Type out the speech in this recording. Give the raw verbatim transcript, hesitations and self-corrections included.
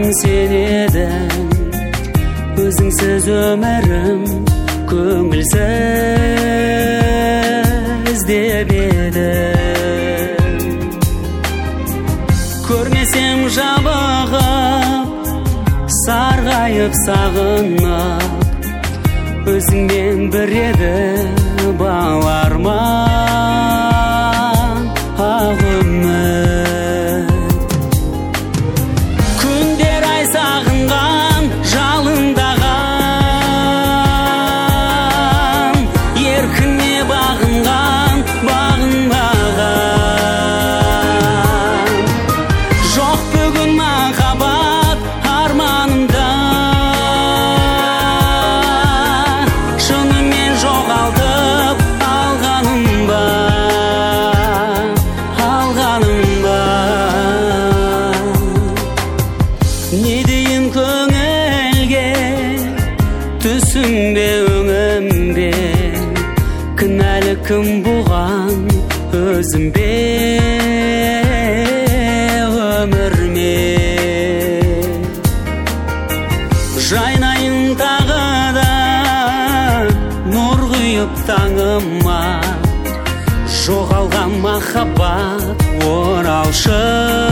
сен едің, өзіңсіз өмірім көңілсіз деп едім. Көрмесем жабығып, сарғайып сағынып, өзіңмен бір еді бауырман ақ үміт. Күндер ай сағынған, жалындаған, еркіне бағынған, бағынбаған. Жоқ бүгін махаббат арманымда, шынымен жоғалтып алғаным ба, алғаным ба. Не дейін көңілге, түсім бе өңім бе, кінәлі кім бұған, өзім бе өмір ме? Жайнайын тағы да нұр құйып таңыма, жоғалған махаббат оралшы.